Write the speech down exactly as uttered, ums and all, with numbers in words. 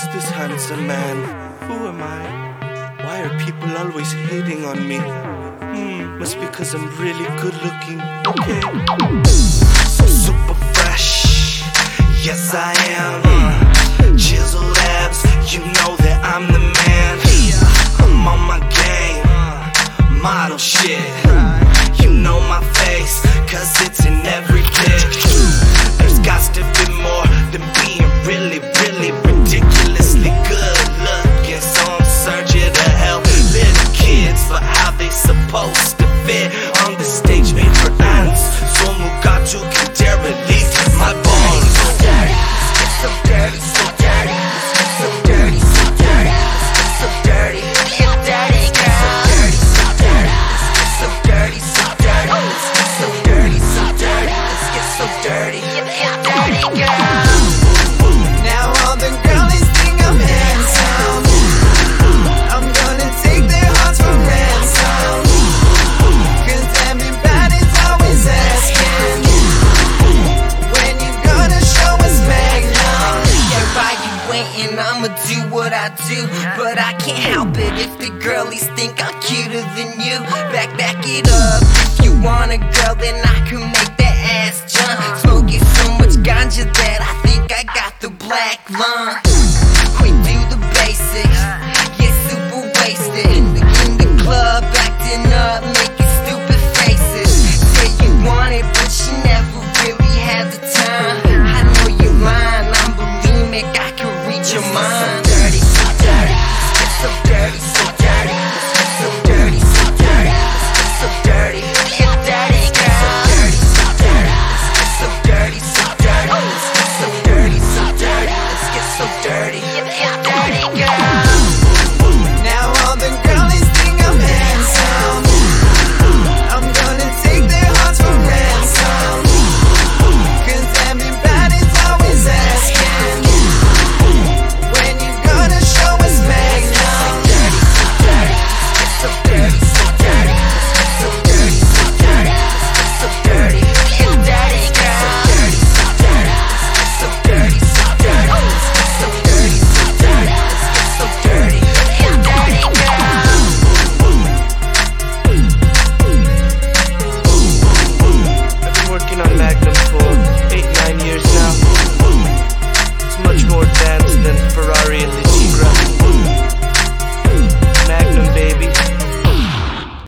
this handsome man? Who am I? Why are people always hating on me? Hmm, must be cause I'm really good looking. Okay. So super fresh, yes I am. uh, Chiseled abs, you know that I'm the man. I'm on my game, uh, model shit. You know my face, cause it's in every pic. There's got to be more than being really, really ridiculously good looking. So I'm searching to help little kids for how they supposed to fit on the stage made for ants. So Mugatu can dare release my bones. So dirty, so dirty, so dirty, so dirty, so dirty, so dirty, so dirty, so dirty, so dirty, so dirty, so dirty, so dirty, let's get so dirty, dirty girl. Now all the girlies think I'm handsome. I'm gonna take their hearts for ransom. Cause everybody's always asking, when you gonna show us magnum? Yeah, while you waiting, I'ma do what I do. But I can't help it if the girlies think I'm cuter than you. Back, back it up. If you want a girl, then I can make that ass jump. Smoking so much ganja that I think I got the black lung.